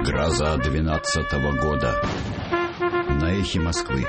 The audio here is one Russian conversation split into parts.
Гроза 12-го года. На эхе Москвы.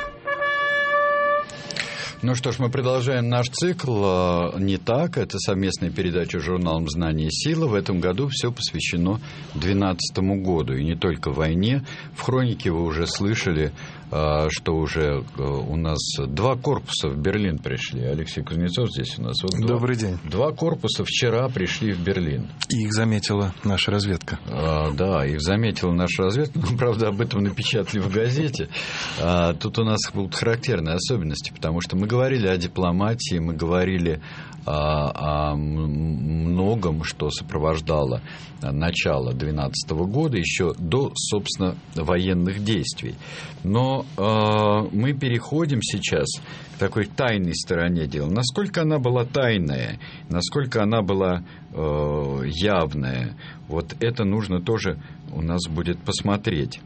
Ну что ж, мы продолжаем наш цикл «Не так». Это совместная передача с журналом «Знание и сила». В этом году все посвящено 12-му году. И не только войне. В хронике вы уже слышали, что уже у нас 2 корпуса в Берлин пришли. Алексей Кузнецов здесь у нас. Вот Добрый день. 2 корпуса вчера пришли в Берлин. И их заметила наша разведка. Да, их заметила наша разведка. Но, правда, об этом напечатали в газете. Тут у нас будут характерные особенности, потому что мы говорили о дипломатии, мы говорили о многом, что сопровождало начало 2012 года, еще до, собственно, военных действий. Но мы переходим сейчас к такой тайной стороне дела. Насколько она была тайная, насколько она была явная, вот это нужно тоже у нас будет посмотреть.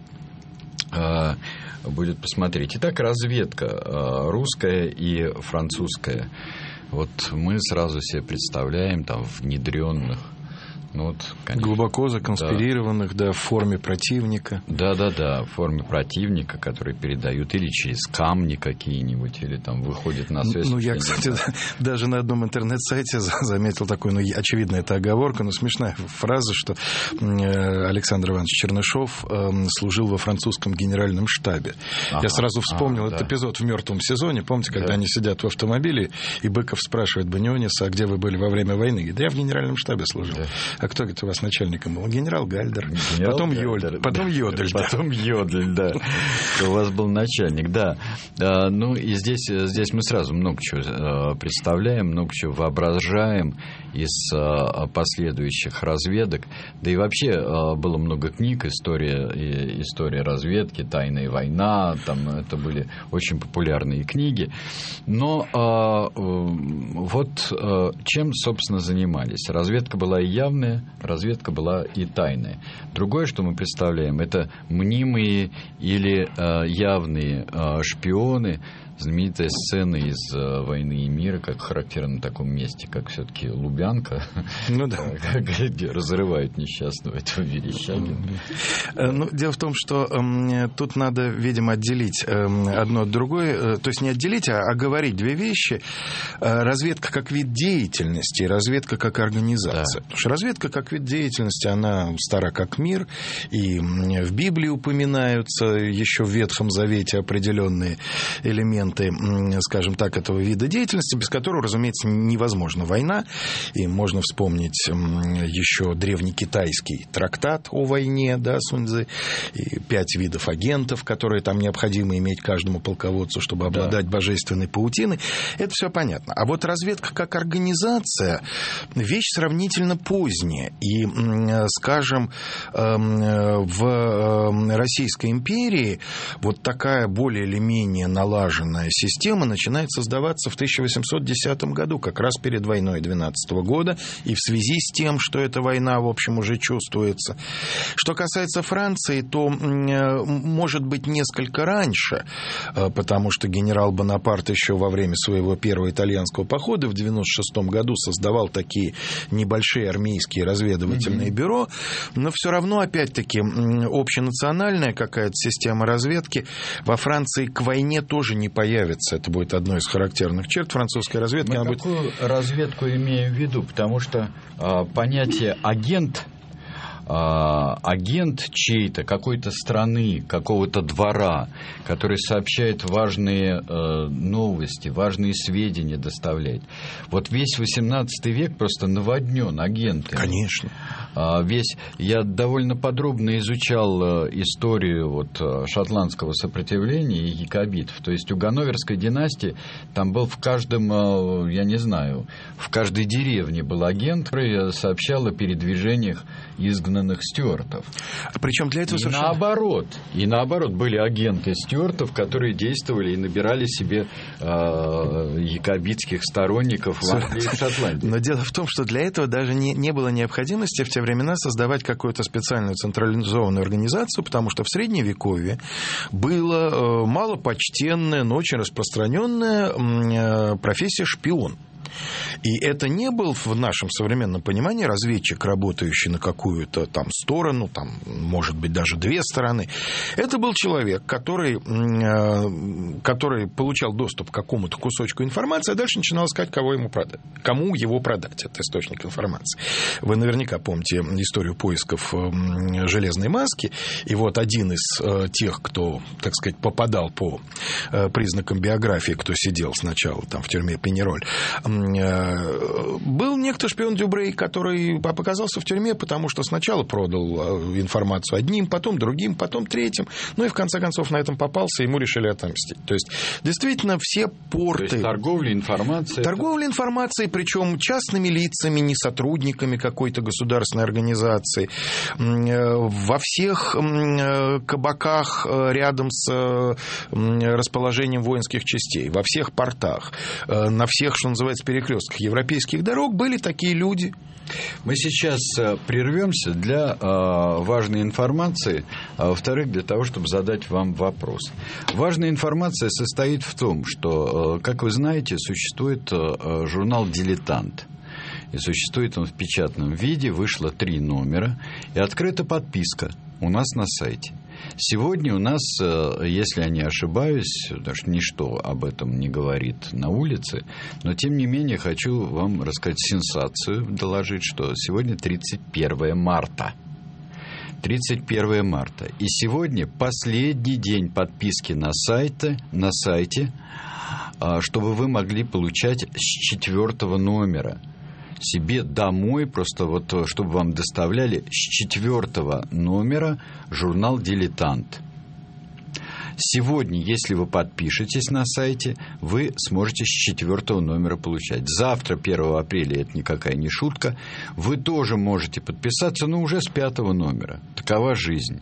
Итак, разведка русская и французская. Вот мы сразу себе представляем там внедренных. Ну, вот, конечно, глубоко законспирированных, да, в форме противника. Да, в форме противника, которые передают или через камни какие-нибудь, или там выходят на связь. Ну, я, кстати, даже на одном интернет-сайте заметил такую, ну, очевидно, это оговорка, но смешная фраза, что Александр Иванович Чернышов служил во французском генеральном штабе. Я сразу вспомнил этот эпизод в «Мертвом сезоне». Помните, когда они сидят в автомобиле, и Быков спрашивает Баниониса, а где вы были во время войны? Говорит, я в генеральном штабе служил. Да. А кто, говорит, у вас начальником был? Генерал Гальдер. Потом Йодель. Потом Йодель, да. У вас был начальник, да. Ну, и здесь мы сразу много чего представляем, много чего воображаем из последующих разведок. Да и вообще было много книг, история разведки, «Тайная война», там это были очень популярные книги. Но вот чем, собственно, занимались? Разведка была и явная, разведка была и тайная. Другое, что мы представляем, это мнимые или явные шпионы. Знаменитая сцена из «Войны и мира», как характерно на таком месте, как все-таки Лубянка, где разрывают несчастного этого Верещагина. Ну, дело в том, что тут надо, видимо, отделить одно от другой, то есть не отделить, а оговорить 2 вещи. Разведка как вид деятельности и разведка как организация. Да. Потому что разведка как вид деятельности, она стара как мир, и в Библии упоминаются еще в Ветхом Завете определенные элементы, скажем так, этого вида деятельности, без которого, разумеется, невозможна война. И можно вспомнить еще древнекитайский трактат о войне, да, Сунь-цзы, и 5 видов агентов, которые там необходимо иметь каждому полководцу, чтобы обладать божественной паутиной. Это все понятно. А вот разведка как организация – вещь сравнительно поздняя. И, скажем, в Российской империи вот такая более или менее налаженная система начинает создаваться в 1810 году, как раз перед войной 12 года, и в связи с тем, что эта война, в общем, уже чувствуется. Что касается Франции, то, может быть, несколько раньше, потому что генерал Бонапарт еще во время своего первого итальянского похода в 96 году создавал такие небольшие армейские разведывательные бюро, но все равно, опять-таки, общенациональная какая-то система разведки во Франции к войне тоже не появится. Это будет одной из характерных черт французской разведки. Мы какую разведку имеем в виду? Потому что понятие агент чьей-то, какой-то страны, какого-то двора, который сообщает важные новости, важные сведения доставляет. Вот весь 18 век просто наводнен агентами. Конечно. Я довольно подробно изучал историю вот шотландского сопротивления и якобитов. То есть у Ганноверской династии там был в каждом, я не знаю, в каждой деревне был агент, который сообщал о передвижениях изгнанных стюартов. Причем для этого совершенно... И наоборот были агенты стюартов, которые действовали и набирали себе якобитских сторонников в Англии и в Шотландии. Но дело в том, что для этого даже не было необходимости в те времена создавать какую-то специальную централизованную организацию, потому что в Средневековье было малопочтенная, но очень распространенная профессия шпион. И это не был в нашем современном понимании разведчик, работающий на какую-то там сторону, там, может быть, даже две стороны. Это был человек, который получал доступ к какому-то кусочку информации, а дальше начинал искать, кому его продать, этот источник информации. Вы наверняка помните историю поисков железной маски, и вот один из тех, кто, так сказать, попадал по признакам биографии, кто сидел сначала там в тюрьме Пеньероль, был некто шпион Дюбрей, который оказался в тюрьме, потому что сначала продал информацию одним, потом другим, потом третьим, ну и в конце концов на этом попался, и ему решили отомстить. То есть, действительно, все порты... То есть, торговля информацией... Торговля информацией, причем частными лицами, не сотрудниками какой-то государственной организации. Во всех кабаках рядом с расположением воинских частей, во всех портах, на всех, что называется, перекрестках европейских дорог были такие люди. Мы сейчас прервемся для важной информации, а во-вторых, для того, чтобы задать вам вопрос. Важная информация состоит в том, что, как вы знаете, существует журнал «Дилетант». И существует он в печатном виде, вышло 3 номера, и открыта подписка у нас на сайте. Сегодня у нас, если я не ошибаюсь, потому что ничто об этом не говорит на улице, но тем не менее хочу вам рассказать сенсацию, доложить, что сегодня 31 марта. 31 марта. И сегодня последний день подписки на сайте, чтобы вы могли получать с 4 номера. Себе домой, просто вот, чтобы вам доставляли с 4 номера журнал «Дилетант». Сегодня, если вы подпишетесь на сайте, вы сможете с 4 номера получать. Завтра, 1 апреля, это никакая не шутка, вы тоже можете подписаться, но уже с 5 номера. Такова жизнь.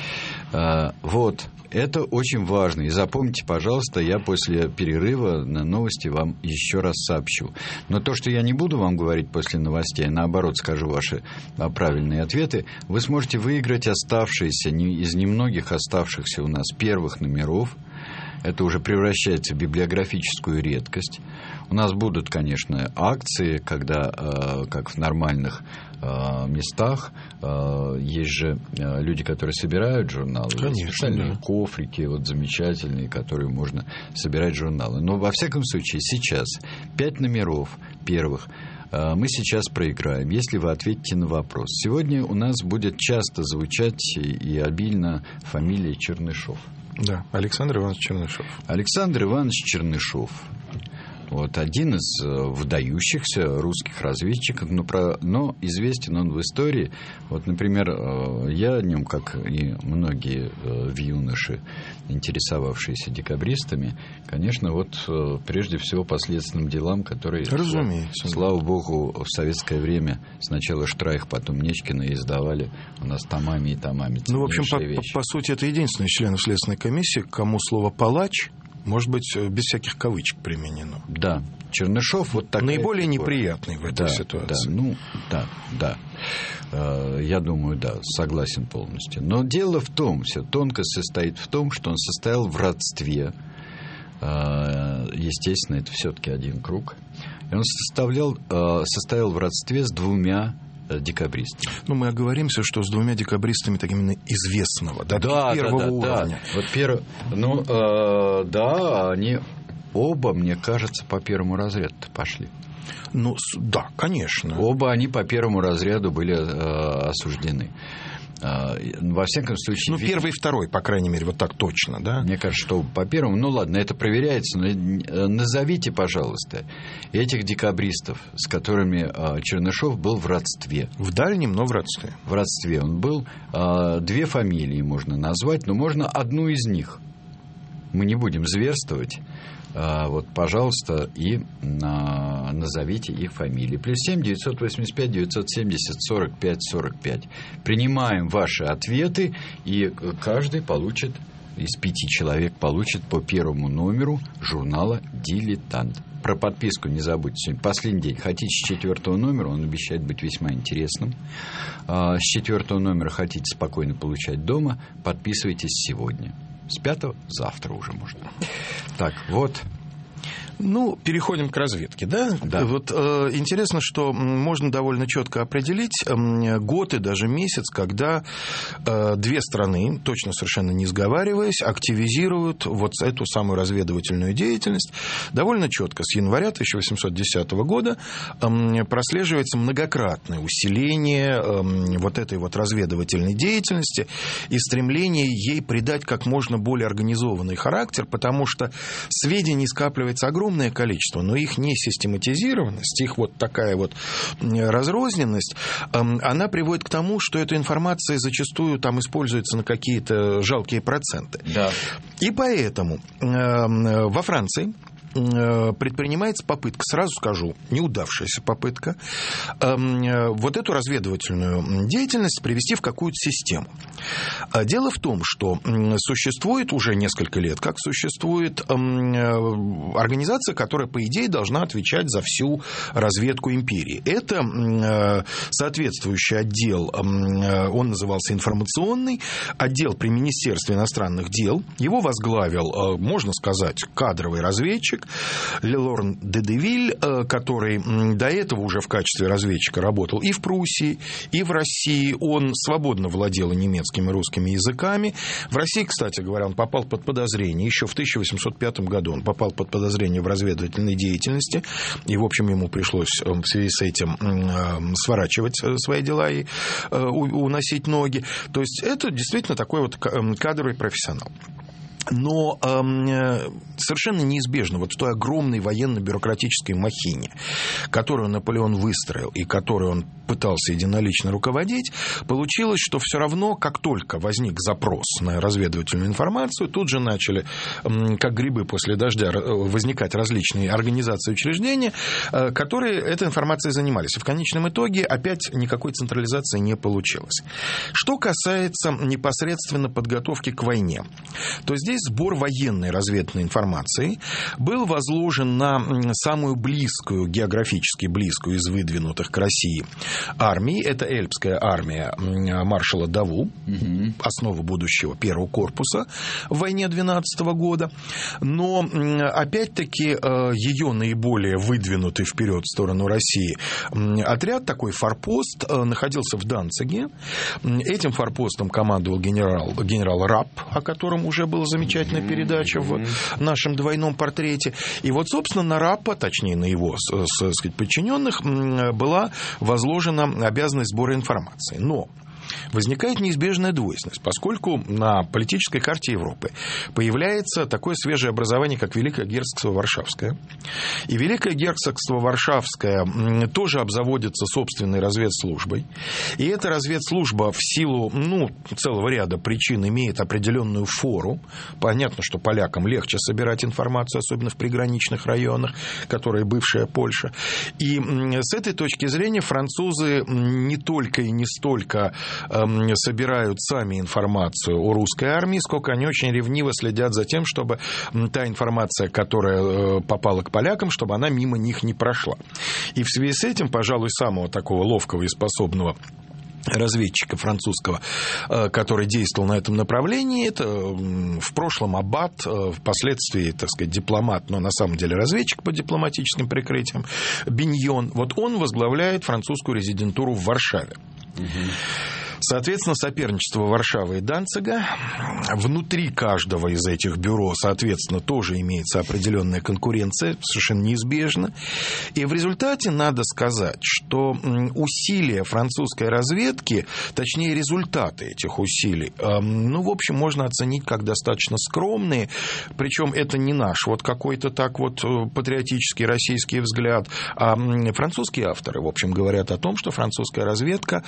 Вот. Это очень важно. И запомните, пожалуйста, я после перерыва на новости вам еще раз сообщу. Но то, что я не буду вам говорить после новостей, а наоборот скажу ваши правильные ответы, вы сможете выиграть оставшиеся, из немногих оставшихся у нас первых номеров. Это уже превращается в библиографическую редкость. У нас будут, конечно, акции, когда, как в нормальных местах, есть же люди, которые собирают журналы. Конечно, специальные да. кофрики вот, замечательные, которые можно собирать журналы. Но, во всяком случае, сейчас 5 номеров первых мы сейчас проиграем, если вы ответите на вопрос. Сегодня у нас будет часто звучать и обильно фамилия Чернышов. Да, Александр Иванович Чернышов. Александр Иванович Чернышов. Вот, один из выдающихся русских разведчиков, но известен он в истории. Вот, например, я о нем, как и многие юноши, интересовавшиеся декабристами, конечно, вот прежде всего по следственным делам, которые, разумеется, слава богу, в советское время сначала Штрайх, потом Нечкина издавали у нас томами и томами. Ну, в общем, по сути, это единственный член Следственной комиссии, кому слово «палач» может быть без всяких кавычек применено. Да, Чернышов вот такая... Наиболее неприятный в этой ситуации. Да. Я думаю, да, согласен полностью. Но дело в том, вся тонкость состоит в том, что он состоял в родстве. Естественно, это все-таки один круг. И он состоял в родстве с 2 декабристами. Ну, мы оговоримся, что с 2 декабристами так именно известного, первого уровня. Вот они оба, мне кажется, по первому разряду пошли. Ну, да, конечно. Оба они по первому разряду были осуждены. Во всяком случае... Ну, первый и второй, по крайней мере, вот так точно, да? Мне кажется, что по первому... Ну, ладно, это проверяется, но назовите, пожалуйста, этих декабристов, с которыми Чернышов был в родстве. В дальнем, но в родстве. В родстве он был. 2 фамилии можно назвать, но можно одну из них. Мы не будем зверствовать. Вот, пожалуйста, и назовите их фамилии. +7 985 970 45 45. Принимаем ваши ответы, и каждый получит, из 5 человек получит по первому номеру журнала «Дилетант». Про подписку не забудьте. Сегодня последний день. Хотите с 4 номера, он обещает быть весьма интересным. С 4 номера хотите спокойно получать дома, подписывайтесь сегодня. С 5 завтра уже можно. Так, вот. Ну, переходим к разведке, да? Да. Вот интересно, что можно довольно четко определить год и даже месяц, когда две страны, точно совершенно не сговариваясь, активизируют вот эту самую разведывательную деятельность. Довольно четко с января 1810 года прослеживается многократное усиление вот этой вот разведывательной деятельности и стремление ей придать как можно более организованный характер, потому что сведений скапливается огромное количество, но их несистематизированность, их вот такая вот разрозненность, она приводит к тому, что эта информация зачастую там используется на какие-то жалкие проценты. Да. И поэтому во Франции предпринимается попытка, сразу скажу, неудавшаяся попытка, вот эту разведывательную деятельность привести в какую-то систему. Дело в том, что существует уже несколько лет, как существует организация, которая, по идее, должна отвечать за всю разведку империи. Это соответствующий отдел, он назывался информационный, отдел при Министерстве иностранных дел. Его возглавил, можно сказать, кадровый разведчик Лелорн де Девиль, который до этого уже в качестве разведчика работал и в Пруссии, и в России. Он свободно владел и немецким, и русскими языками. В России, кстати говоря, он попал под подозрение. Еще в 1805 году он попал под подозрение в разведывательной деятельности. И, в общем, ему пришлось в связи с этим сворачивать свои дела и уносить ноги. То есть это действительно такой вот кадровый профессионал. Но совершенно неизбежно вот в той огромной военно-бюрократической махине, которую Наполеон выстроил и которую он пытался единолично руководить, получилось, что все равно, как только возник запрос на разведывательную информацию, тут же начали, как грибы после дождя, возникать различные организации и учреждения, которые этой информацией занимались. И в конечном итоге опять никакой централизации не получилось. Что касается непосредственно подготовки к войне, то здесь сбор военной разведывательной информации был возложен на самую близкую, географически близкую из выдвинутых к России армий. Это Эльбская армия маршала Даву, основа будущего первого корпуса в войне 12 года. Но, опять-таки, ее наиболее выдвинутый вперед в сторону России отряд, такой форпост, находился в Данциге. Этим форпостом командовал генерал Рапп, о котором уже была замечательная передача в нашем двойном портрете. И вот, собственно, на Раппа, точнее, на его, сказать, подчиненных, была возложена обязанность сбора информации. Но возникает неизбежная двойственность, поскольку на политической карте Европы появляется такое свежее образование, как Великое герцогство Варшавское. И Великое герцогство Варшавское тоже обзаводится собственной разведслужбой. И эта разведслужба в силу целого ряда причин имеет определенную фору. Понятно, что полякам легче собирать информацию, особенно в приграничных районах, которые бывшая Польша. И с этой точки зрения французы не только и не столько собирают сами информацию о русской армии, сколько они очень ревниво следят за тем, чтобы та информация, которая попала к полякам, чтобы она мимо них не прошла. И в связи с этим, пожалуй, самого такого ловкого и способного разведчика французского, который действовал на этом направлении, это в прошлом аббат, впоследствии, так сказать, дипломат, но на самом деле разведчик по дипломатическим прикрытиям, Биньон. Вот он возглавляет французскую резидентуру в Варшаве. Соответственно, соперничество Варшавы и Данцига. Внутри каждого из этих бюро, соответственно, тоже имеется определенная конкуренция, совершенно неизбежно. И в результате надо сказать, что усилия французской разведки, точнее, результаты этих усилий, в общем, можно оценить как достаточно скромные. Причем это не наш вот какой-то так вот патриотический российский взгляд, а французские авторы, в общем, говорят о том, что французская разведка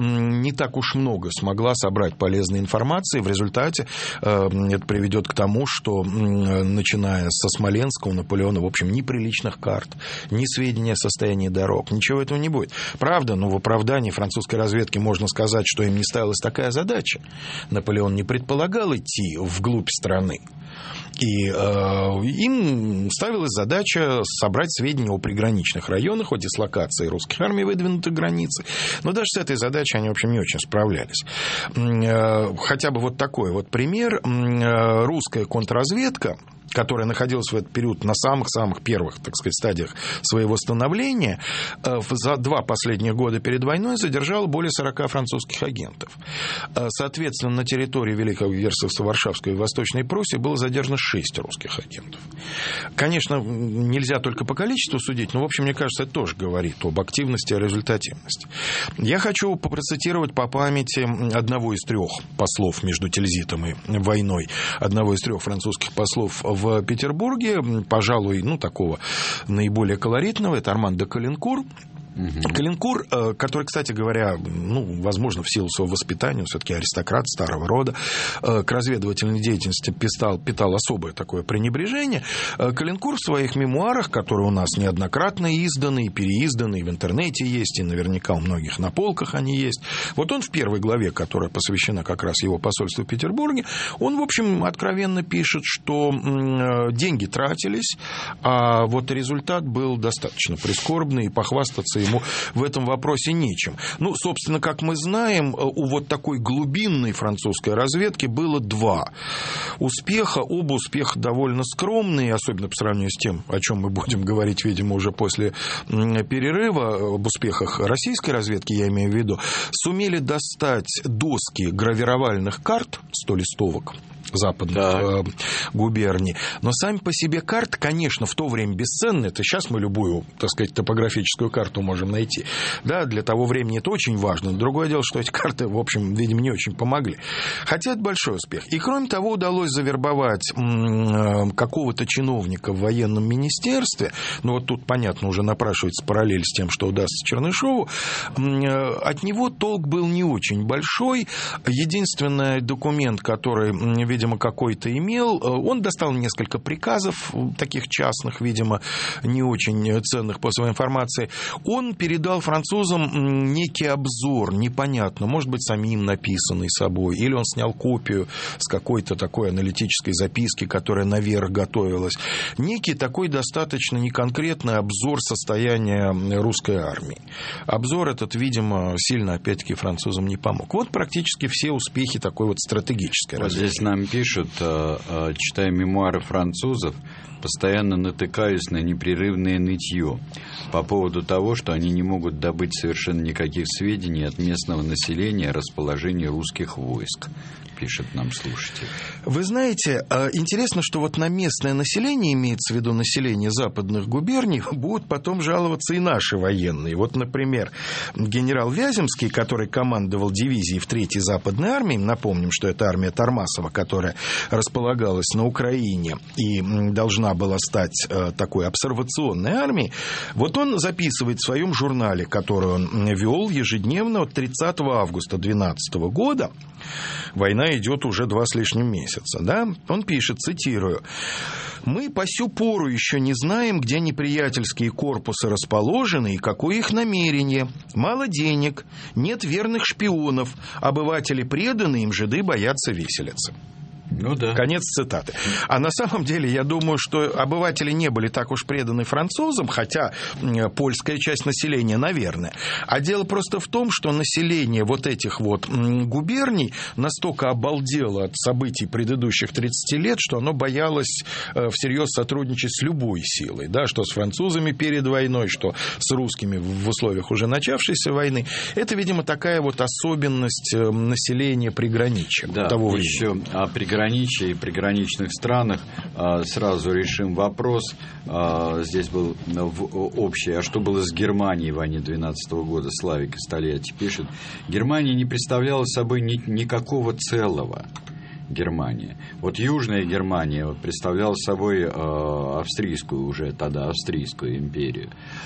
не так уж много смогла собрать полезной информации. В результате это приведет к тому, что, начиная со Смоленска, у Наполеона, в общем, ни приличных карт, ни сведений о состоянии дорог, ничего этого не будет. Правда, в оправдании французской разведки можно сказать, что им не ставилась такая задача. Наполеон не предполагал идти вглубь страны. И им ставилась задача собрать сведения о приграничных районах, о дислокации русских армий, выдвинутых границы. Но даже с этой задачей они, в общем, не очень справлялись. Хотя бы вот такой вот пример. Русская контрразведка которая находилась в этот период на самых-самых первых, так сказать, стадиях своего становления, за 2 последних года перед войной задержала более 40 французских агентов. Соответственно, на территории Великого герцогства Варшавского и Восточной Пруссии было задержано 6 русских агентов. Конечно, нельзя только по количеству судить, но, в общем, мне кажется, это тоже говорит об активности и результативности. Я хочу процитировать по памяти одного из 3 послов между Тильзитом и войной, одного из 3 французских послов в Петербурге, пожалуй, такого наиболее колоритного, это Арман де Калинкур. Калинкур, который, кстати говоря, возможно, в силу своего воспитания, все-таки аристократ старого рода, к разведывательной деятельности питал особое такое пренебрежение. Калинкур в своих мемуарах, которые у нас неоднократно изданы и переизданы, и в интернете есть, и наверняка у многих на полках они есть. Вот он в 1 главе, которая посвящена как раз его посольству в Петербурге, он, в общем, откровенно пишет, что деньги тратились, а вот результат был достаточно прискорбный, и похвастаться ему в этом вопросе нечем. Собственно, как мы знаем, у вот такой глубинной французской разведки было 2 успеха. Оба успеха довольно скромные, особенно по сравнению с тем, о чем мы будем говорить, видимо, уже после перерыва, об успехах российской разведки, я имею в виду, сумели достать доски гравировальных карт 100 листовок западных губерний. Но сами по себе карты, конечно, в то время бесценны. Это сейчас мы любую, так сказать, топографическую карту можем найти. Да, для того времени это очень важно. Другое дело, что эти карты, в общем, видимо, не очень помогли. Хотя это большой успех. И, кроме того, удалось завербовать какого-то чиновника в военном министерстве. Вот тут, понятно, уже напрашивается параллель с тем, что удастся Чернышову. От него толк был не очень большой. Единственный документ, который, видимо, какой-то имел, он достал несколько приказов, таких частных, видимо, не очень ценных по своей информации. Он передал французам некий обзор, непонятно, может быть, самим написанный собой, или он снял копию с какой-то такой аналитической записки, которая наверх готовилась. Некий такой достаточно неконкретный обзор состояния русской армии. Обзор этот, видимо, сильно, опять-таки, французам не помог. Вот практически все успехи такой вот стратегической разведки. Здесь нам пишут, читая мемуары французов, постоянно натыкаюсь на непрерывное нытье по поводу того, что они не могут добыть совершенно никаких сведений от местного населения о расположении русских войск, пишет нам слушатель. Вы знаете, интересно, что вот на местное население, имеется в виду население западных губерний, будут потом жаловаться и наши военные. Вот, например, генерал Вяземский, который командовал дивизией в 3-й западной армии, напомним, что это армия Тормасова, которая располагалась на Украине и должна была стать такой обсервационной армией, вот он записывает в своем журнале, который он вел ежедневно от 30 августа 2012 года, война идет уже 2 с лишним месяца, да? Он пишет, цитирую: «Мы по сю пору еще не знаем, где неприятельские корпусы расположены и какое их намерение. Мало денег, нет верных шпионов, обыватели преданы, им жиды боятся виселицы». Ну да. Конец цитаты. А на самом деле, я думаю, что обыватели не были так уж преданы французам, хотя польская часть населения, наверное. А дело просто в том, что население вот этих вот губерний настолько обалдело от событий предыдущих 30 лет, что оно боялось всерьез сотрудничать с любой силой. Да, что с французами перед войной, что с русскими в условиях уже начавшейся войны. Это, видимо, такая вот особенность населения приграничья того времени. Еще о приграничье и приграничных странах сразу решим вопрос. Здесь был общий. А что было с Германией в войне 12 года? Славик из Тольятти пишет. Германия не представляла собой никакого целого. Германия. Вот Южная Германия представляла собой австрийскую уже тогда, австрийскую империю.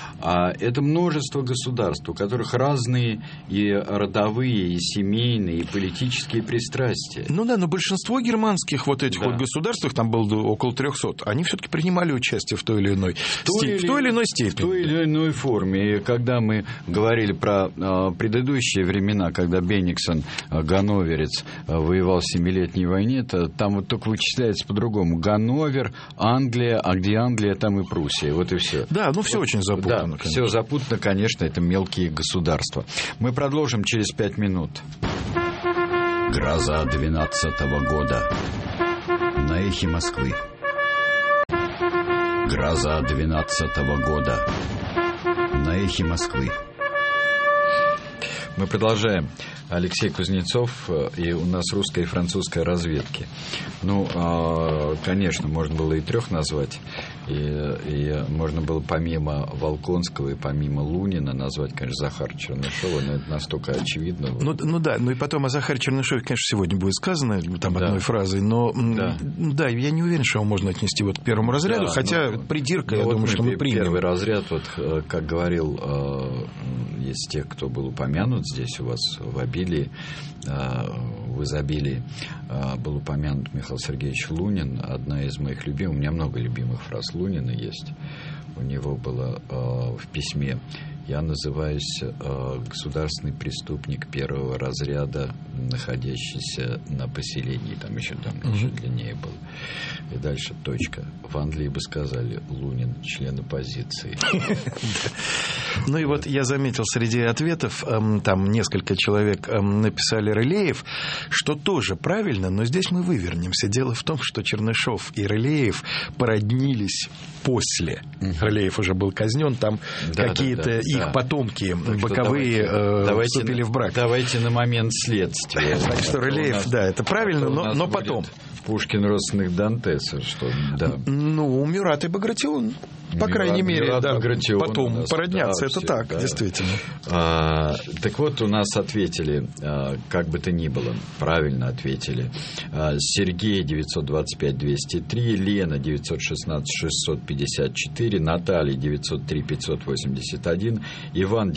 А это множество государств, у которых разные и родовые, и семейные, и политические пристрастия. Ну да, но большинство германских вот этих вот государств, там было около 300, они все-таки принимали участие в той или иной степени. В той или иной форме. И когда мы говорили про предыдущие времена, когда Бенниксон, ганноверец, воевал в 7-летней войне, там вот только вычисляется по-другому. Ганновер, Англия, а где Англия, там и Пруссия. Вот и все. Да, ну все очень запутано. Да, все запутано, конечно, это мелкие государства. Мы продолжим через 5 минут. Гроза 12-го года. На эхе Москвы. Гроза 12-го года. На эхе Москвы. Мы продолжаем. Алексей Кузнецов, и у нас русская и французская разведки. Ну, конечно, можно было и трех назвать, и можно было помимо Волконского и помимо Лунина назвать, конечно, Захара Чернышова, но это настолько очевидно. Ну да, ну и потом о Захаре Чернышове, конечно, сегодня будет сказано там одной фразой, но да, я не уверен, что его можно отнести вот к первому разряду, хотя придирка, я думаю, что мы примем. Первый разряд, вот, как говорил, из тех, кто был упомянут здесь у вас в обилии, в изобилии, был упомянут Михаил Сергеевич Лунин, одна из моих любимых, у меня много любимых фраз Лунина есть, у него было в письме: «Я называюсь государственный преступник первого разряда, находящийся на поселении». Там еще длиннее было. И дальше точка. В Англии бы сказали: Лунин, член оппозиции. Ну и вот я заметил среди ответов, там несколько человек написали Рылеев, что тоже правильно, но здесь мы вывернемся. Дело в том, что Чернышов и Рылеев породнились после. Рылеев уже был казнен, там какие-то их потомки боковые вступили в брак. Давайте на момент следствия. Так что Рылеев, да, это правильно, но потом. Пушкин родственных Дантеса, что да. Ну, Мюрат и Багратион, по крайней мере, да, потом породнятся, это так, действительно. Так вот, у нас ответили, как бы то ни было, правильно ответили. Сергей 925-203, Лена 916-654, Наталья 903-581, Иван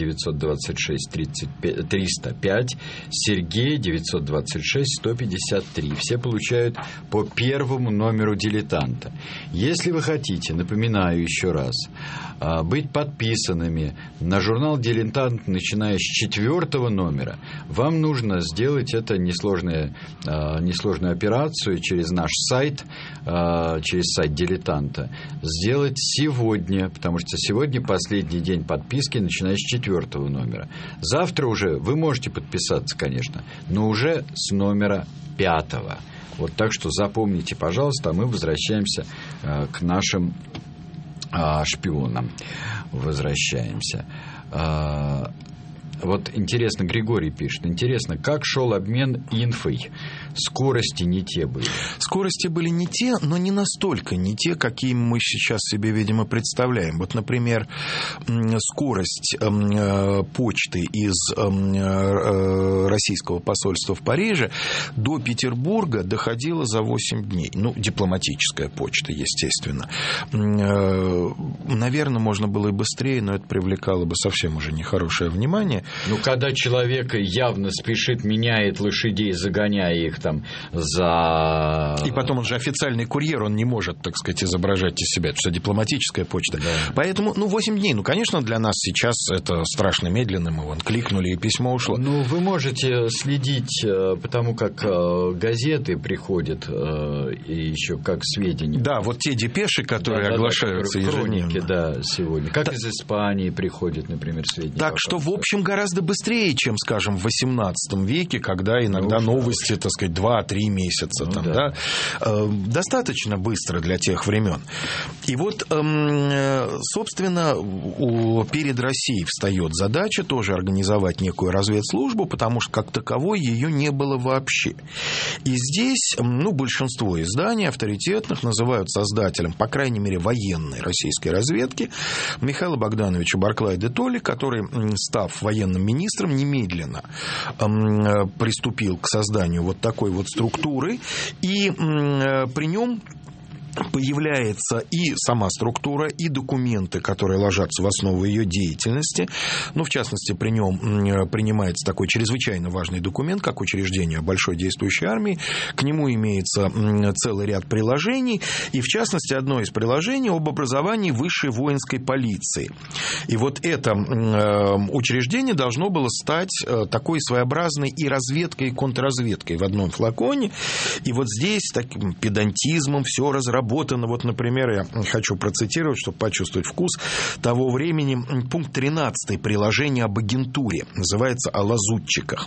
926-305, Сергей 926-153. Все получают по первому номеру «Дилетанта». Если вы хотите, напоминаю еще раз, быть подписанными на журнал «Дилетант», начиная с 4 номера, вам нужно сделать это несложную операцию через наш сайт, через сайт «Дилетанта», сделать сегодня, потому что сегодня последний день подписки, начиная с 4 номера. Завтра уже вы можете подписаться, конечно, но уже с номера 5. Вот так что запомните, пожалуйста, а мы возвращаемся к нашим шпионам. Возвращаемся. Вот интересно, Григорий пишет, интересно, как шел обмен инфой? Скорости не те были. Скорости были не те, но не настолько не те, какие мы сейчас себе, видимо, представляем. Вот, например, скорость почты из российского посольства в Париже до Петербурга доходила за 8 дней. Ну, дипломатическая почта, естественно. Наверное, можно было и быстрее, но это привлекало бы совсем уже нехорошее внимание. Ну, когда человек явно спешит, меняет лошадей, загоняя их там за... И потом он же официальный курьер, он не может, так сказать, изображать из себя. Это все дипломатическая почта. Да. Поэтому, 8 дней. Ну, конечно, для нас сейчас это страшно медленно. Мы кликнули, и письмо ушло. Ну, вы можете следить, потому как газеты приходят, и еще как сведения. Да, вот те депеши, которые оглашаются ежедневно. Хроники, да, сегодня. Как из Испании приходят, например, сведения. Так что, в общем, гораздо быстрее, чем, скажем, в XVIII веке, когда иногда новости, так сказать, 2-3 месяца. Ну, там, да. Достаточно быстро для тех времен. И вот, собственно, перед Россией встает задача тоже организовать некую разведслужбу, потому что как таковой ее не было вообще. И здесь, большинство изданий авторитетных называют создателем, по крайней мере, военной российской разведки Михаила Богдановича Барклая-де-Толли, который, став военным министром, немедленно приступил к созданию вот такой вот структуры, и при нем появляется и сама структура, и документы, которые ложатся в основу ее деятельности. В частности, при нем принимается такой чрезвычайно важный документ, как учреждение большой действующей армии. К нему имеется целый ряд приложений, и, в частности, одно из приложений об образовании высшей воинской полиции. И вот это учреждение должно было стать такой своеобразной и разведкой, и контрразведкой в одном флаконе. И вот здесь таким педантизмом все разработано, разработано, вот, например, я хочу процитировать, чтобы почувствовать вкус того времени, пункт 13 приложения об агентуре, называется «О лазутчиках».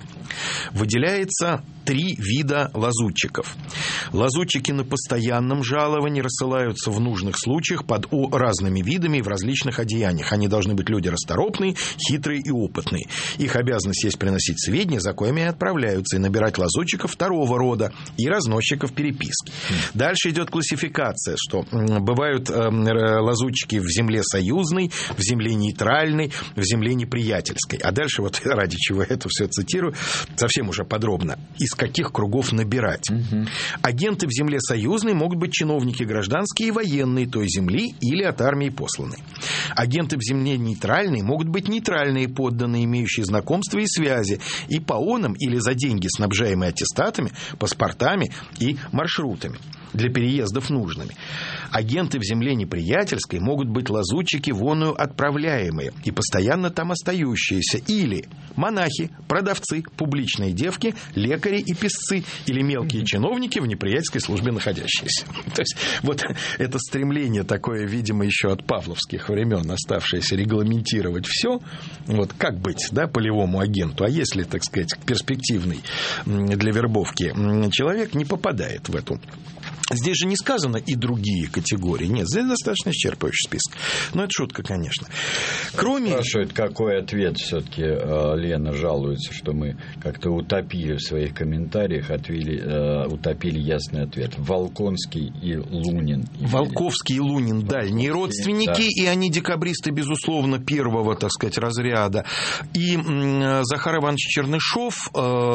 Выделяется 3 вида лазутчиков. Лазутчики на постоянном жаловании рассылаются в нужных случаях под разными видами и в различных одеяниях. Они должны быть люди расторопные, хитрые и опытные. Их обязанность есть приносить сведения, за коими отправляются, и набирать лазутчиков второго рода и разносчиков переписки. Дальше идет классификация, что бывают лазутчики в земле союзной, в земле нейтральной, в земле неприятельской. А дальше, вот ради чего я это все цитирую, совсем уже подробно, из каких кругов набирать. Агенты в земле союзной могут быть чиновники гражданские и военные той земли или от армии посланные. Агенты в земле нейтральной могут быть нейтральные подданные, имеющие знакомства и связи, и по онам или за деньги снабжаемые аттестатами, паспортами и маршрутами для переездов нужными. Агенты в земле неприятельской могут быть лазутчики в оную отправляемые и постоянно там остающиеся, или монахи, продавцы, публичные девки, лекари и писцы, или мелкие чиновники в неприятельской службе находящиеся. То есть вот это стремление такое, видимо, еще от павловских времен оставшееся регламентировать все, вот как быть, да, полевому агенту, а если, так сказать, перспективный для вербовки человек не попадает в эту. Здесь же не сказано и другие категории. Нет, здесь достаточно исчерпывающий список. Но это шутка, конечно. Кроме... Спрашивает, какой ответ все-таки Лена жалуется, что мы как-то утопили в своих комментариях, утопили ясный ответ. Волконский и Лунин. Волковский и Лунин, дальние родственники, да. И они декабристы, безусловно, первого, так сказать, разряда. И Захар Иванович Чернышов,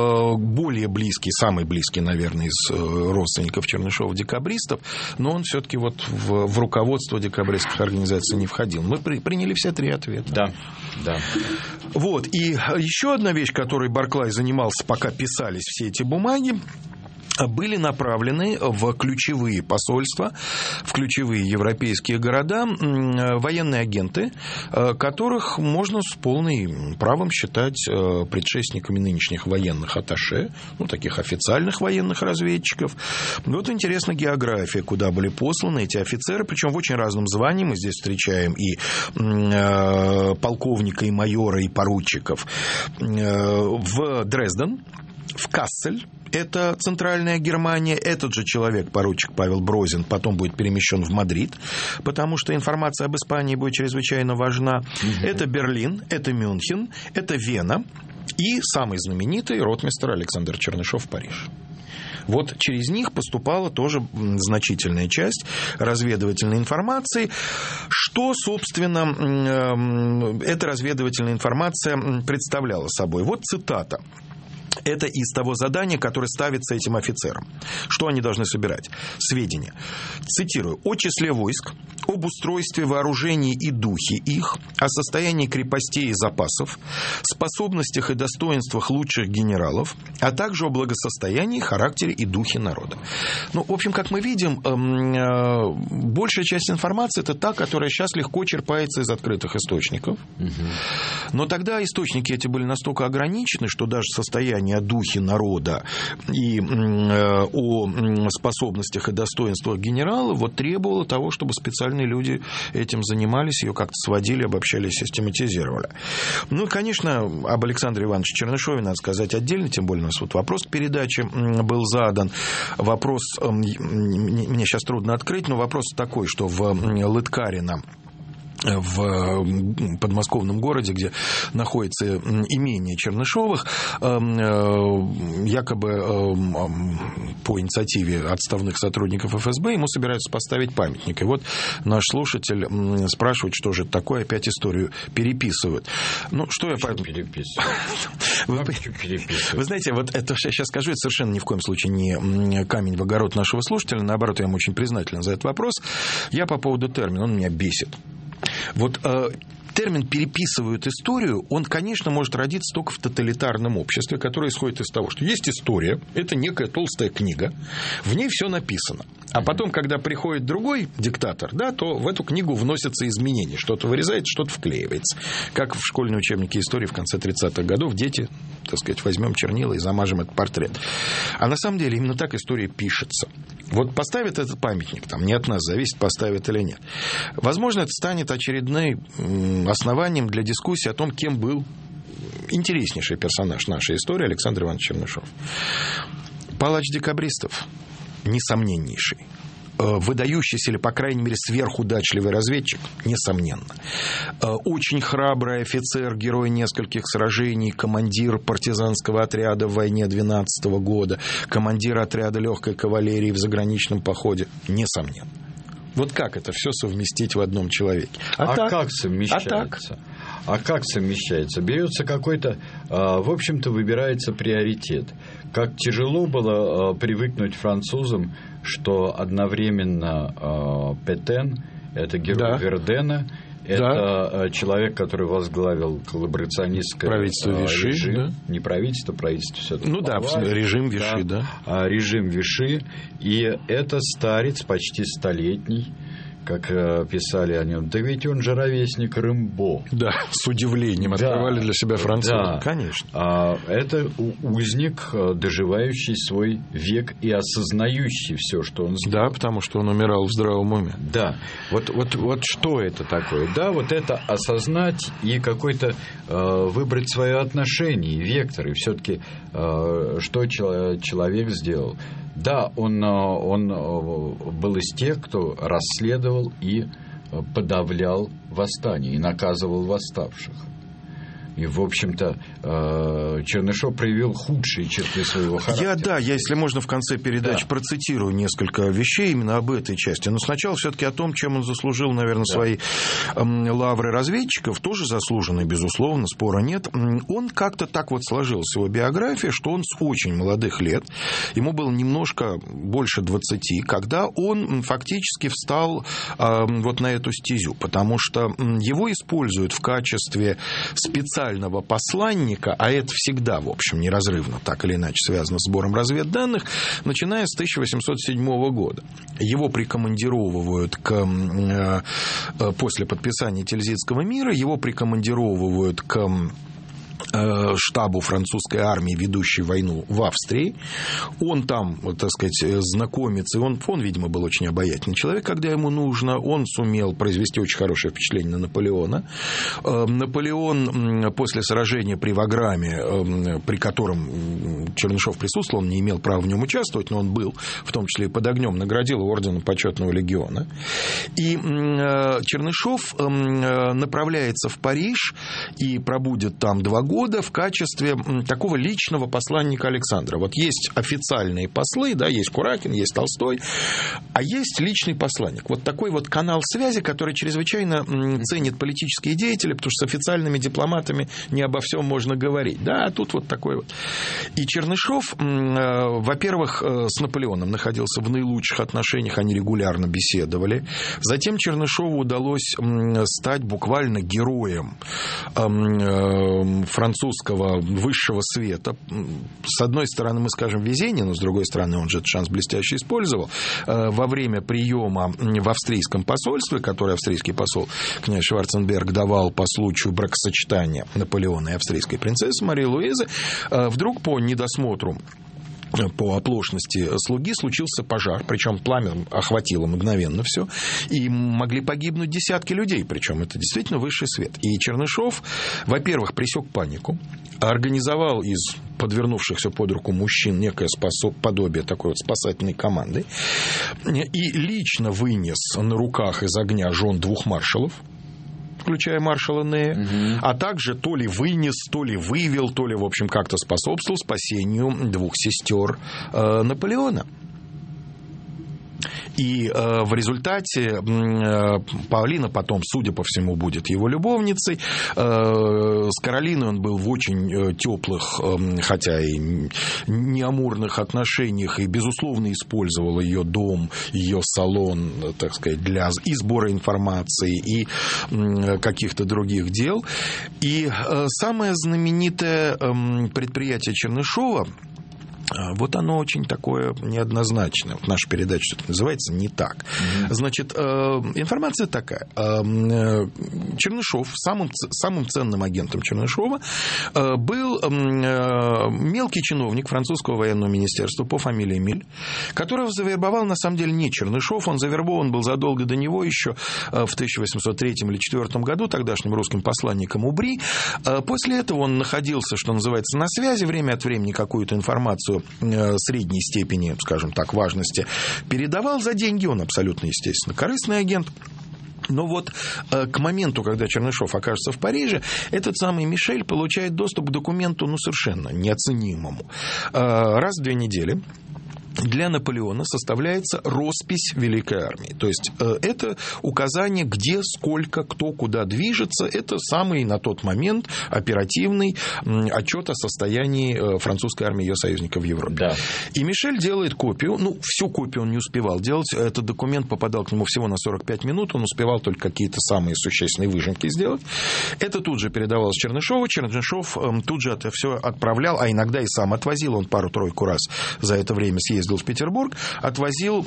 более близкий, самый близкий, наверное, из родственников Чернышова, декабристов, но он все-таки вот в руководство декабристских организаций не входил. Мы приняли все 3 ответа. Да, да. Вот. И еще одна вещь, которой Барклай занимался, пока писались все эти бумаги, были направлены в ключевые посольства, в ключевые европейские города военные агенты, которых можно с полным правом считать предшественниками нынешних военных атташе, ну, таких официальных военных разведчиков. Вот интересна география, куда были посланы эти офицеры, причем в очень разном звании. Мы здесь встречаем и полковника, и майора, и поручиков. В Дрезден, в Кассель, это центральная Германия. Этот же человек, поручик Павел Брозин, потом будет перемещен в Мадрид, потому что информация об Испании будет чрезвычайно важна. Это Берлин, это Мюнхен, это Вена и самый знаменитый ротмистр Александр Чернышов в Париж. Вот через них поступала тоже значительная часть разведывательной информации. Что, собственно, эта разведывательная информация представляла собой? Вот цитата. Это из того задания, которое ставится этим офицерам. Что они должны собирать? Сведения. Цитирую. О числе войск, об устройстве вооружений и духе их, о состоянии крепостей и запасов, способностях и достоинствах лучших генералов, а также о благосостоянии, характере и духе народа. Ну, в общем, как мы видим, большая часть информации – это та, которая сейчас легко черпается из открытых источников. Но тогда источники эти были настолько ограничены, что даже состояние о духе народа и о способностях и достоинствах генерала вот требовало того, чтобы специальные люди этим занимались, ее как-то сводили, обобщали, систематизировали. Ну и, конечно, об Александре Ивановиче Чернышове надо сказать отдельно, тем более у нас вот вопрос к передаче был задан. Вопрос, мне сейчас трудно открыть, но вопрос такой, что в Лыткарино, в подмосковном городе, где находится имение Чернышовых, якобы по инициативе отставных сотрудников ФСБ ему собираются поставить памятник. И вот наш слушатель спрашивает, что же это такое, опять историю переписывают. Ну, что я... Вы знаете, вот это я сейчас скажу, это совершенно ни в коем случае не камень в огород нашего слушателя, наоборот, я ему очень признателен за этот вопрос. Я по поводу термина, он меня бесит. Вот термин «переписывают историю», он, конечно, может родиться только в тоталитарном обществе, которое исходит из того, что есть история, это некая толстая книга, в ней все написано. А потом, когда приходит другой диктатор, да, то в эту книгу вносятся изменения. Что-то вырезается, что-то вклеивается. Как в школьные учебники истории в конце 30-х годов дети, так сказать, возьмем чернила и замажем этот портрет. А на самом деле именно так история пишется. Вот поставят этот памятник, там не от нас зависит, поставят или нет. Возможно, это станет очередным основанием для дискуссии о том, кем был интереснейший персонаж нашей истории Александр Иванович Чернышов. Палач декабристов, несомненнейший. Выдающийся или, по крайней мере, сверхудачливый разведчик, несомненно. Очень храбрый офицер, герой нескольких сражений, командир партизанского отряда в войне 12 года, командир отряда легкой кавалерии в заграничном походе, несомненно. Вот как это все совместить в одном человеке? Как совмещается? Как совмещается? Берется какой-то, в общем-то, выбирается приоритет. Как тяжело было привыкнуть французам, что одновременно Петен – это герой Вердена, это человек, который возглавил коллаборационистское правительство Виши, режим, не правительство, правительство все-таки. Режим Виши, режим Виши, и это старец почти столетний, как писали о нем. Да ведь он же ровесник Рэмбо. Да, с удивлением открывали для себя французы. Да. Конечно. Это узник, доживающий свой век и осознающий все, что он сделал. Да, потому что он умирал в здравом уме. Да. Вот что это такое? Да, вот это осознать и какой-то выбрать свое отношение, вектор. И все-таки что человек сделал? Да, он был из тех, кто расследовал и подавлял восстание, и наказывал восставших. И, в общем-то, Чернышов проявил худшие черты своего характера. Я, если можно, в конце передачи процитирую несколько вещей именно об этой части. Но сначала все-таки о том, чем он заслужил, наверное, свои лавры разведчиков, тоже заслуженные, безусловно, спора нет. Он как-то так вот сложился, его биография, что он с очень молодых лет, ему было немножко больше 20, когда он фактически встал вот на эту стезю, потому что его используют в качестве специального посланника, а это всегда, в общем, неразрывно, так или иначе, связано с сбором разведданных, начиная с 1807 года. Его прикомандировывают после подписания Тильзитского мира, его прикомандировывают к штабу французской армии, ведущей войну в Австрии. Он там, так сказать, знакомится. Он, видимо, был очень обаятельный человек, когда ему нужно. Он сумел произвести очень хорошее впечатление на Наполеона. Наполеон после сражения при Ваграме, при котором Чернышов присутствовал, он не имел права в нем участвовать, но он был, в том числе и под огнем, наградил орденом Почетного легиона. И Чернышов направляется в Париж и пробудет там 2 года в качестве такого личного посланника Александра. Вот есть официальные послы, да, есть Куракин, есть Толстой, а есть личный посланник. Вот такой вот канал связи, который чрезвычайно ценит политические деятели, потому что с официальными дипломатами не обо всем можно говорить. Да, а тут вот такой вот. И Чернышов, во-первых, с Наполеоном находился в наилучших отношениях, они регулярно беседовали. Затем Чернышову удалось стать буквально героем французского высшего света. С одной стороны, мы скажем, везение, но с другой стороны, он же этот шанс блестяще использовал. Во время приема в австрийском посольстве, которое австрийский посол князь Шварценберг давал по случаю бракосочетания Наполеона и австрийской принцессы Марии Луизы, вдруг по недосмотру, по оплошности слуги случился пожар, причем пламя охватило мгновенно все, и могли погибнуть десятки людей, причем это действительно высший свет. И Чернышов, во-первых, пресек панику, организовал из подвернувшихся под руку мужчин некое подобие такой вот спасательной команды, и лично вынес на руках из огня жен 2 маршалов, включая маршала Нея, а также то ли вынес, то ли вывел, то ли, в общем, как-то способствовал спасению 2 сестер Наполеона. И в результате Паолина потом, судя по всему, будет его любовницей. С Каролиной он был в очень теплых, хотя и не амурных отношениях, и, безусловно, использовал ее дом, ее салон, так сказать, для и сбора информации, и каких-то других дел. И самое знаменитое предприятие Чернышова, вот оно очень такое неоднозначное. Вот наша передача все-таки называется «Не так». Значит, информация такая. Чернышов, самым ценным агентом Чернышова был мелкий чиновник французского военного министерства по фамилии Миль, которого завербовал, на самом деле, не Чернышов. Он завербован был задолго до него, еще в 1803 или 1804 году, тогдашним русским посланником Убри. После этого он находился, что называется, на связи, время от времени какую-то информацию средней степени, скажем так, важности передавал за деньги. Он абсолютно, естественно, корыстный агент. Но вот к моменту, когда Чернышов окажется в Париже, этот самый Мишель получает доступ к документу, совершенно неоценимому. Раз в 2 недели для Наполеона составляется роспись Великой армии. То есть это указание, где, сколько, кто, куда движется. Это самый на тот момент оперативный отчет о состоянии французской армии и ее союзников в Европе. Да. И Мишель делает копию. Всю копию он не успевал делать. Этот документ попадал к нему всего на 45 минут. Он успевал только какие-то самые существенные выжимки сделать. Это тут же передавалось Чернышову. Чернышов тут же это все отправлял, а иногда и сам отвозил. Он пару-тройку раз за это время съездил в Петербург, отвозил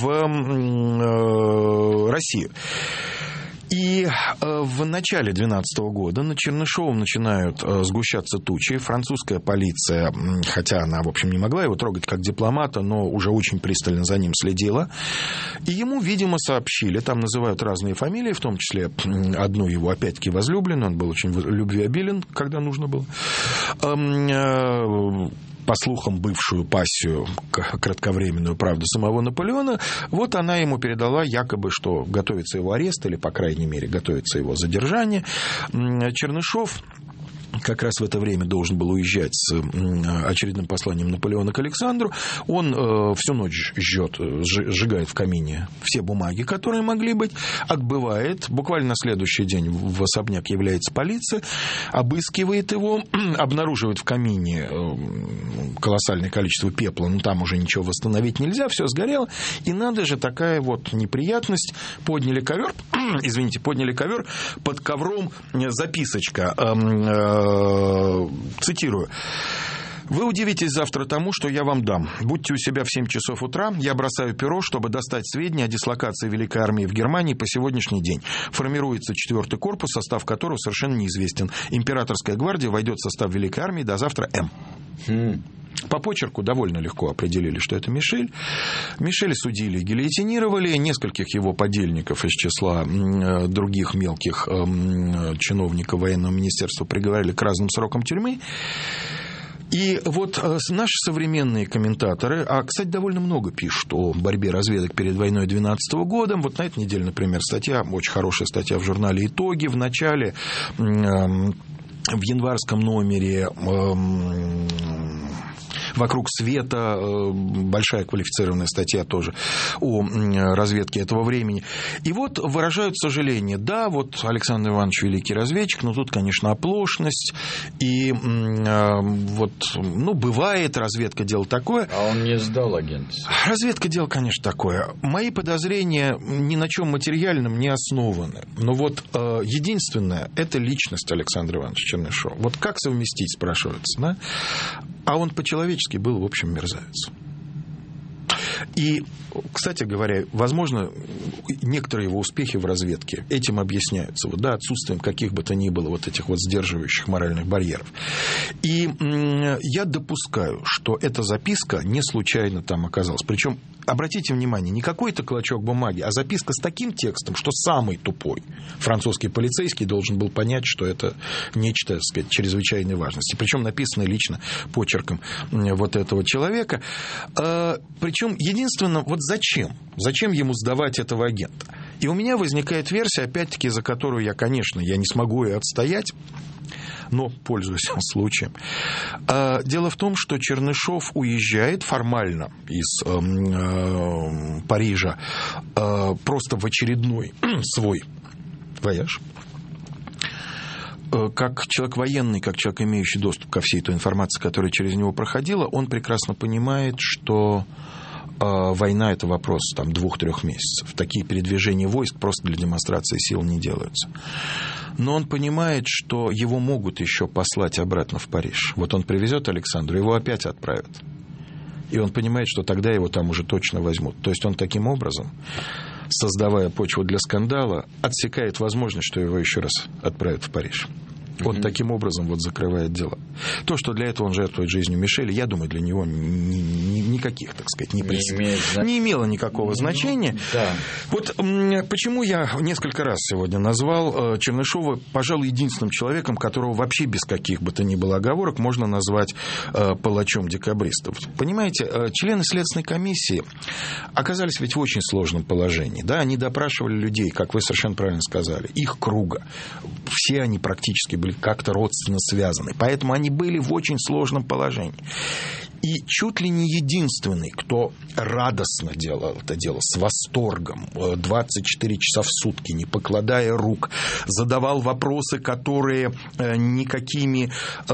в Россию. И в начале 12 года над Чернышовым начинают сгущаться тучи. Французская полиция, хотя она, в общем, не могла его трогать как дипломата, но уже очень пристально за ним следила. И ему, видимо, сообщили, там называют разные фамилии, в том числе одну его, опять-таки, возлюбленную, он был очень любвеобилен, когда нужно было, по слухам, бывшую пассию, кратковременную, правда, самого Наполеона, вот она ему передала якобы, что готовится его арест, или, по крайней мере, готовится его задержание. Чернышов как раз в это время должен был уезжать с очередным посланием Наполеона к Александру. Он всю ночь сжигает в камине все бумаги, которые могли быть, отбывает. Буквально на следующий день в особняк является полиция, обыскивает его, обнаруживает в камине колоссальное количество пепла, но там уже ничего восстановить нельзя, все сгорело. И надо же, такая вот неприятность. Подняли ковер, под ковром записочка, цитирую: «Вы удивитесь завтра тому, что я вам дам. Будьте у себя в 7 часов утра. Я бросаю перо, чтобы достать сведения о дислокации Великой армии в Германии по сегодняшний день. Формируется 4-й корпус, состав которого совершенно неизвестен. Императорская гвардия войдет в состав Великой армии до завтра М». По почерку довольно легко определили, что это Мишель. Мишеля судили и гильотинировали. Нескольких его подельников из числа других мелких чиновников военного министерства приговорили к разным срокам тюрьмы. И вот наши современные комментаторы, а, кстати, довольно много пишут о борьбе разведок перед войной 12 года. Вот на этой неделе, например, статья, очень хорошая статья в журнале «Итоги». В начале, в январском номере «Вокруг света», большая квалифицированная статья тоже о разведке этого времени. И вот выражают сожаление. Да, вот Александр Иванович великий разведчик, но тут, конечно, оплошность. И вот, бывает, разведка дело такое. А он не сдал агента? Разведка дело, конечно, такое. Мои подозрения ни на чем материальном не основаны. Но вот единственное, это личность Александра Ивановича Чернышова. Вот как совместить, спрашивается, да? А он по-человечески был, в общем, мерзавец. И, кстати говоря, возможно, некоторые его успехи в разведке этим объясняются, отсутствием каких бы то ни было вот этих вот сдерживающих моральных барьеров. И я допускаю, что эта записка не случайно там оказалась. Причем, обратите внимание, не какой-то клочок бумаги, а записка с таким текстом, что самый тупой французский полицейский должен был понять, что это нечто, так сказать, чрезвычайной важности. Причем написано лично почерком вот этого человека. Причем единственное, вот зачем? Зачем ему сдавать этого агента? И у меня возникает версия, опять-таки, за которую я не смогу ее отстоять. но пользуясь случаем. Дело в том, что Чернышов уезжает формально из Парижа просто в очередной свой вояж. Как человек военный, как человек, имеющий доступ ко всей той информации, которая через него проходила, он прекрасно понимает, что война – это вопрос 2-3 месяцев. Такие передвижения войск просто для демонстрации сил не делаются. Но он понимает, что его могут еще послать обратно в Париж. Вот он привезет Александру, его опять отправят. И он понимает, что тогда его там уже точно возьмут. То есть он таким образом, создавая почву для скандала, отсекает возможность, что его еще раз отправят в Париж. Он таким образом закрывает дела. То, что для этого он жертвует жизнью Мишеля, я думаю, для него никаких, так сказать, не имело никакого значения. Да. Вот почему я несколько раз сегодня назвал Чернышова, пожалуй, единственным человеком, которого вообще без каких бы то ни было оговорок можно назвать палачом декабристов. Понимаете, члены Следственной комиссии оказались ведь в очень сложном положении. Да? Они допрашивали людей, как вы совершенно правильно сказали, их круга. Все они практически были как-то родственно связаны. Поэтому они были в очень сложном положении. И чуть ли не единственный, кто радостно делал это дело, с восторгом, 24 часа в сутки, не покладая рук, задавал вопросы, которые никакими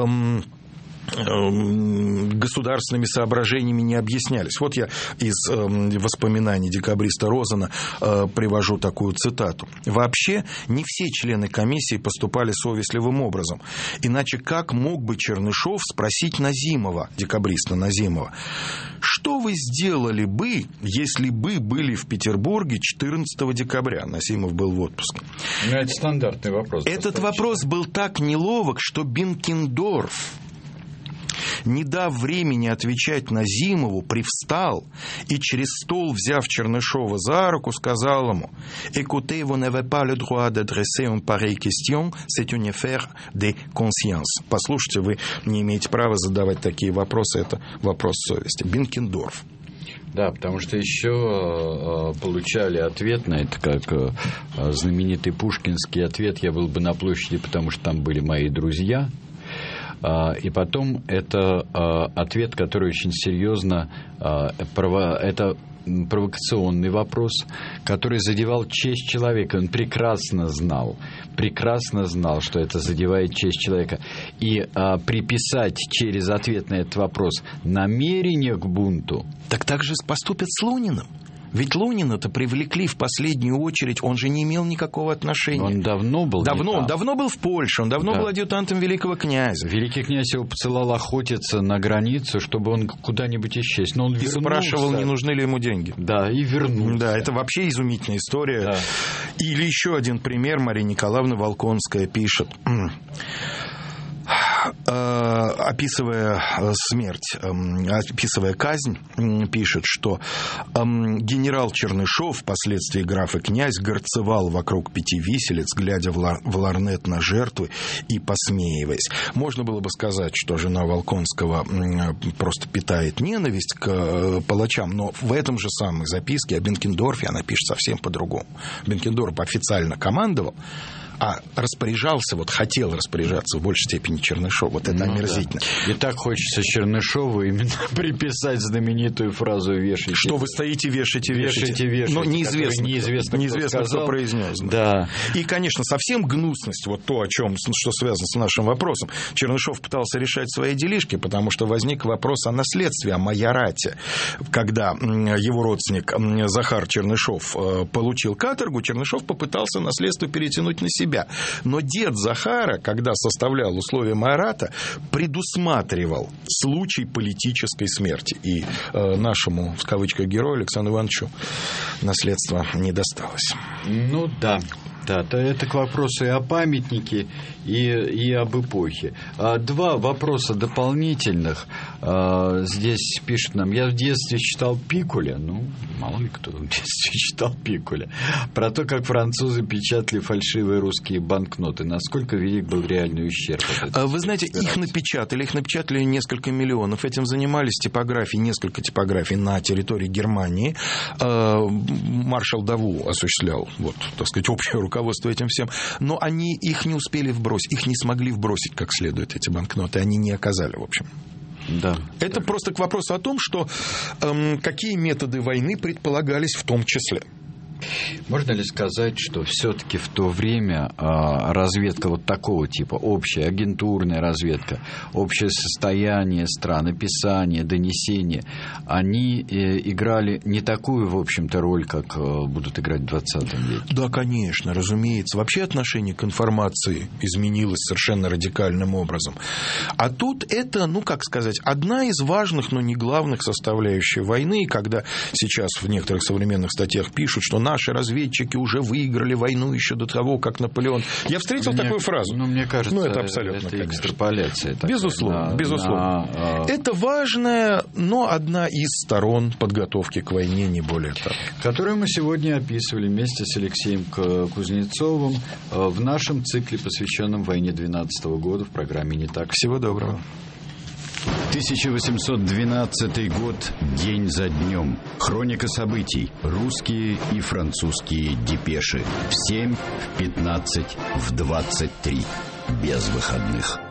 государственными соображениями не объяснялись. Вот я из воспоминаний декабриста Розена привожу такую цитату. Вообще не все члены комиссии поступали совестливым образом. Иначе как мог бы Чернышов спросить Назимова, декабриста Назимова, что вы сделали бы, если бы были в Петербурге 14 декабря? Назимов был в отпуске. Ну, это стандартный вопрос. Этот вопрос был так неловок, что Бенкендорф, не дав времени отвечать Назимову, привстал и через стол, взяв Чернышова за руку, сказал ему: «Écoutez, vous n'avez pas le droit d'adresser une pareille question, c'est une affaire de conscience». Послушайте, вы не имеете права задавать такие вопросы, это вопрос совести. Бенкендорф. Да, потому что еще получали ответ на это, как знаменитый пушкинский ответ: «Я был бы на площади, потому что там были мои друзья». И потом это ответ, который очень серьезно, это провокационный вопрос, который задевал честь человека. Он прекрасно знал, что это задевает честь человека. И приписать через ответ на этот вопрос намерение к бунту. Так же поступят с Луниным. Ведь Лунина-то привлекли в последнюю очередь, он же не имел никакого отношения. Он давно был давно был в Польше, он давно был адъютантом великого князя. Великий князь его посылал охотиться на границу, чтобы он куда-нибудь исчез. Но он вернулся. Спрашивал, не нужны ли ему деньги. Да, и вернулся. Да, это вообще изумительная история. Да. Или еще один пример. Мария Николаевна Волконская пишет, описывая смерть, описывая казнь, пишет, что генерал Чернышов, впоследствии граф и князь, горцевал вокруг 5 виселиц, глядя в ларнет на жертвы и посмеиваясь. Можно было бы сказать, что жена Волконского просто питает ненависть к палачам, но в этом же самой записке о Бенкендорфе она пишет совсем по-другому. Бенкендорф официально командовал, а распоряжался, хотел распоряжаться в большей степени Чернышов. Вот это омерзительно. Да. И так хочется Чернышову именно приписать знаменитую фразу «вешайте». Что вы стоите, вешайте. Но неизвестно, кто произнес. Да. И, конечно, совсем гнусность, то, что связано с нашим вопросом. Чернышов пытался решать свои делишки, потому что возник вопрос о наследстве, о майорате. Когда его родственник Захар Чернышов получил каторгу, Чернышов попытался наследство перетянуть на себя. Но дед Захара, когда составлял условия майората, предусматривал случай политической смерти. И нашему, в кавычках, герою Александру Ивановичу наследство не досталось. Ну да. Да, это к вопросу и о памятнике, и об эпохе. 2 вопроса дополнительных. Здесь пишут нам: я в детстве читал Пикуля. Ну, мало ли кто в детстве читал Пикуля. Про то, как французы печатали фальшивые русские банкноты. Насколько велик был реальный ущерб. Вы знаете, их напечатали несколько миллионов. Этим занимались несколько типографий на территории Германии. Маршал Даву осуществлял, общее руководство этим всем. Но они их не успели вбросить, их не смогли вбросить как следует, эти банкноты. Они не оказали, в общем. Да. Это просто к вопросу о том, что какие методы войны предполагались в том числе. Можно ли сказать, что все-таки в то время разведка вот такого типа, общая агентурная разведка, общее состояние стран, описание, донесение, они играли не такую, в общем-то, роль, как будут играть в 20 веке? Да, конечно, разумеется. Вообще отношение к информации изменилось совершенно радикальным образом. А тут это, одна из важных, но не главных составляющих войны, когда сейчас в некоторых современных статьях пишут, что наши разведчики уже выиграли войну еще до того, как Наполеон... Я встретил такую фразу. Мне кажется, это абсолютно, это экстраполяция. Безусловно. Это важная, но одна из сторон подготовки к войне, не более того. Которую мы сегодня описывали вместе с Алексеем Кузнецовым в нашем цикле, посвященном войне 12 года в программе «Не так». Всего доброго. 1812 год, день за днем. Хроника событий. Русские и французские депеши. В 7, в 15, в 23. Без выходных.